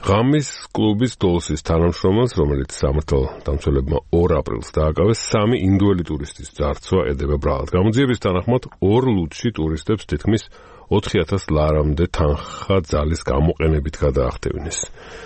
ღამის კლუბის დოლსის თანამშრომელს, რომელიც სამართალდამცველებმა 2 აპრილს დააკავეს, 3 ინდოელი ტურისტის ძარცვა ედება ბრალად. გამოძიების თანახმად 2 ლუდში ტურისტებს თითქმის 4000 ლარამდე თანხა ძალის გამოყენებით გადაახტევინეს.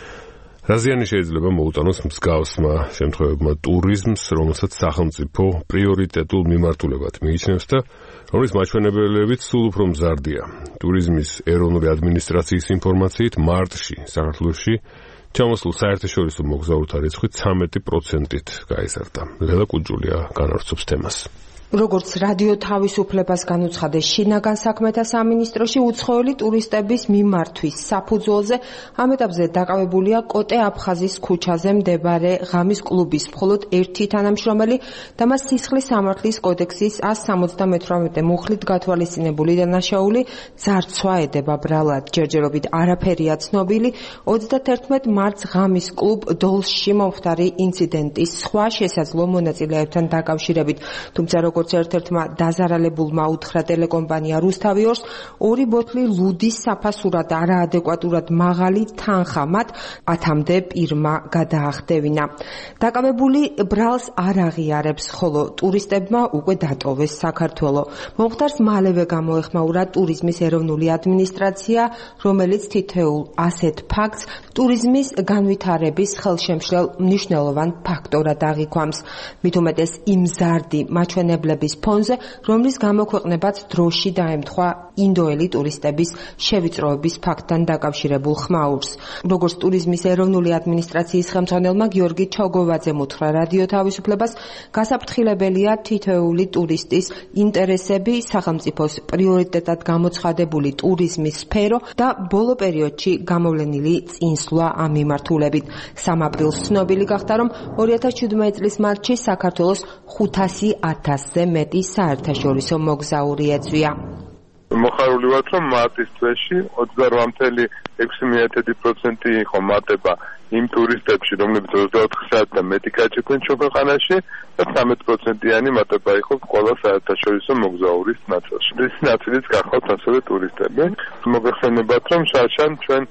რა ზიანი შეიძლება მოუტანოს მსგავსმა შემთხვევებმა ტურიზმს, რომელსაც სახელმწიფო პრიორიტეტულ მიმართულებად მიიჩნევს და რომლის მაჩვენებელებიც სულ უფრო მზარდია. ტურიზმის ეროვნული ადმინისტრაციის ინფორმაციით მარტში საქართველოში ჩამოსულ საერთაშორისო მოგზაურთა რიცხვი 13%-ით გაიზარდა. ლელა კუჯულია განავრცობს თემას. როგორც რადიო თავისუფლებას განუცხადეს შინაგან საქმეთა სამინისტროში, უცხოელი ტურისტების მიმართვის საფუძველზე ამ ეტაპზე დაკავებულია კოტე აფხაზის ქუჩაზე მდებარე ღამის კლუბის მხოლოდ 1 თანამშრომელი და მას სისხლის სამართლის კოდექსის 178 მუხლით გათვალისწინებული დანაშაული ძარცვა ედება ბრალად. ჯერჯერობით არაფერია ცნობილი 31 მარტს ღამის კლუბ დოლსში მომხდარი ინციდენტის სხვა შესაძლო მონაწილეებთან დაკავშირებით, თუმცა როგორც ერთ-ერთმა დაზარალებულმა უთხრა ტელეკომპანია რუსთავი-2-ს, 2 ბოთლი ლუდის საფასურად არაადეკვატურად მაღალი თანხა მათ 10-მდე პირმა გადაახტევინა. დაკავებული ბრალს არ აღიარებს, ხოლო ტურისტებმა უკვე დატოვეს საქართველო. მომხდარს მალევე გამოეხმაურა ტურიზმის ეროვნული ადმინისტრაცია, რომელიც თითოეულ ასეთ ფაქტს ტურიზმის განვითარების ხელშემშლელ მნიშვნელოვან ფაქტორად აღიქვამს. მით უმეტეს იმ მზარდი მაჩვენებლების ფონზე, რომლის გამოქვეყნებაც დროში დაემთხვა ინდოელი ტურისტების შევიწროების ფაქტთან დაკავშირებულ ხმაურს. როგორც ტურიზმის ეროვნული ადმინისტრაციის ხელმძღვანელმა გიორგი ჩოგოვაძემ უთხრა რადიო თავისუფლებას, გასაფრთხილებელია თითოეული ტურისტის ინტერესები, სახელმწიფოს პრიორიტეტად გამოცხადებული ტურიზმის სფერო და ბოლო პერიოდში გამოვლენილი წინსვლა ამ მიმართულებით. 3 აპრილს ცნობილი გახდა, რომ 2017 წლის მარტში საქართველოს 500,000-ზე მეტი საერთაშორისო მოგზაური ეწვია. მოხარული ვართ, რომ მარტის თვეში 28,6% იყო მატება იმ ტურისტებში, რომლებიც 24 საათიდან მეტი გაჩერდნენ ქვეყანაში და 13%-იანი მატება იყო ყველა საერთაშორისო მოგზაურის ნაწილში. ეს ნაწილიც გახავთ ასევე ტურისტები. მოგეხსენებათ, რომ შარშან ჩვენ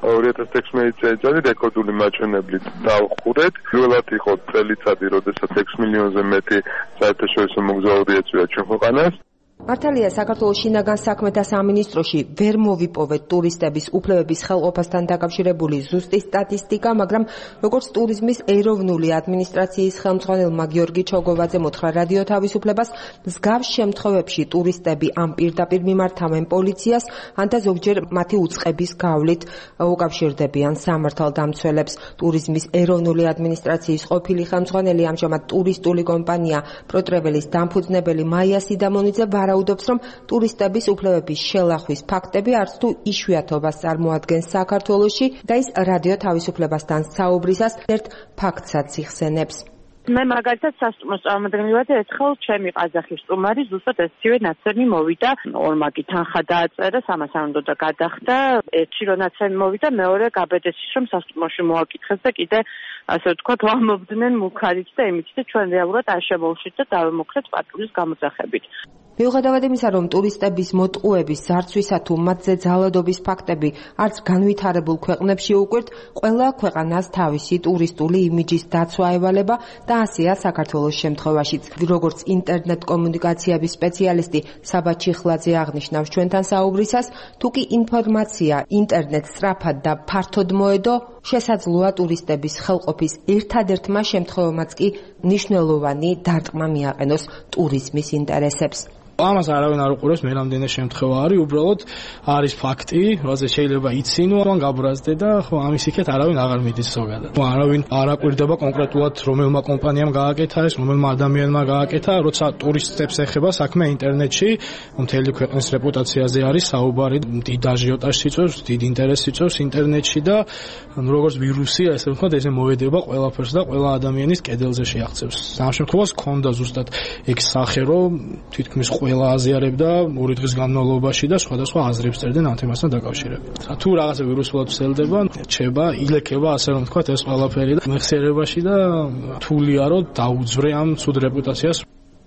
2016 წელი რეკორდული მაჩვენებლით დავხურეთ. პირველად იყო წელიწადი, როდესაც 6 მილიონზე მეტი საერთაშორისო მოგზაური ეწვია ჩვენ ქვეყანას. მართალია, საქართველოს შინაგან საქმეთა სამინისტროში ვერ მოვიპოვეთ ტურისტების უფლებების ხელყოფასთან დაკავშირებული ზუსტი სტატისტიკა, მაგრამ როგორც ტურიზმის ეროვნული ადმინისტრაციის ხელმძღვანელმა გიორგი ჩოგოვაძემ უთხრა რადიო თავისუფლებას, მსგავს შემთხვევებში ტურისტები ამ პირდაპირ მიმართავენ პოლიციას, ან და ზოგჯერ მათი უწყების გავლით უკავშირდებიან სამართალდამცველებს. ტურიზმის ეროვნული ადმინისტრაციის ყოფილი ხელმძღვანელი, ამჟამად ტურისტული კომპანია პროტრეველის დამფუძნებელი მაია სიდამონიძე ვარაუდობს, რომ ტურისტების უფლებების შელახვის ფაქტები არც თუ იშვიათობას წარმოადგენს საქართველოში და ის რადიო თავისუფლებასთან საუბრისას ერთ ფაქტსაც იხსენებს. მე მაგალითად სასტუმროს წარმომადგენლად ერთხელ ჩემი ყაზახი სტუმარი ზუსტად ესივე ნაცემი მოვიდა, ორმაგი თანხა დააწერა, 300 უნდა გადახდა, ერთი რო ნაცემი მოვიდა, მეორე გაბედეში რომ სასტუმროში მოაკითხეს და კიდე ასე ვთქვათ ვამობდნენ მუქარით და იმით და ჩვენ რეალურად არ შემოვშით და დავემუქრეთ პატრულის გამოძახებით. მიუხედავად იმისა, რომ ტურისტების მოტყუების ზარცვისა თუ მათზე ძალადობის ფაქტები არც განვითარებულ ქვეყნებში უკვირთ, ყველა ქვეყანას თავისი ტურისტული იმიჯის დაცვა ევალება და ასეა საქართველოს შემთხვევაშიც. როგორც ინტერნეტ კომუნიკაციების სპეციალისტი საბა ჩიხლაძე აღნიშნავს ჩვენთან საუბრისას, თუ კი ინფორმაცია ინტერნეტ სწრაფად და ფართოდ მოედო, შესაძლოა ტურისტების ხელყოფის ერთადერთმა შემთხვევამაც კი მნიშვნელოვანი დარტყმა მიაყენოს ტურიზმის ინტერესებს. ამას არავინ არ უყურებს, მე რამდენი შემთხვევა არის, უბრალოდ არის ფაქტი, როცა შეიძლება იცინო, ან გაბრაზდე და ხო ამის იქეთ არავინ აღარ მიდის ზოგადად. არავინ არ აკვირდება კონკრეტულად რომელმა კომპანიამ გააკეთა ეს, რომელმა ადამიანმა გააკეთა, როცა ტურისტებს ეხება საქმე ინტერნეტში, მთელი ქვეყნის რეპუტაციაზე არის საუბარი, დიდ აჟიოტაჟს იწვევს, დიდ ინტერესს იწვევს ინტერნეტში და როგორც ვირუსი, ასე ვთქვათ, ესე მოედება ყველაფერს და ყველა ადამიანის კედელზე შეაღწევს. ამ შემთხვევაში ქონდა ზუსტად ეგ სახე, რომ თითქმის ყველა აზიარებდა 2 დღის განმავლობაში და სხვადასხვა აზრებს წერდნენ ამ თემასთან დაკავშირებით. თუ რაღაცა ვირუსულად ვრცელდება, რჩება, ილექება, ასე რომ ვთქვათ, ეს ყველაფერი და მეხსიერებაში და რთულია რომ დაუძვრე ამ ცუდ რეპუტაციას.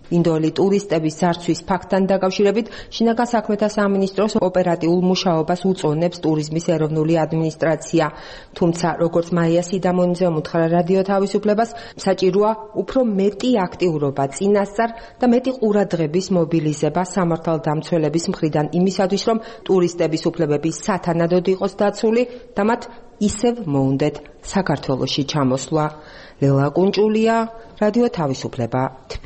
ინდოელი ტურისტების ძარცვის ფაქტთან დაკავშირებით შინაგან საქმეთა სამინისტროს ოპერატიულ მუშაობას უწონებს ტურიზმის ეროვნული ადმინისტრაცია. თუმცა, როგორც მაია სიდამონიძემ უთხრა რადიო თავისუფლებას, საჭიროა უფრო მეტი აქტიურობა წინასწარ და მეტი ყურადღების მობილიზება სამართალდამცველების მხრიდან იმისათვის, რომ ტურისტების უფლებები სათანადოდ იყოს დაცული და მათ ისევ მოუნდეთ საქართველოში ჩამოსვლა. ლელა კუნჭულია, რადიო თავისუფლება.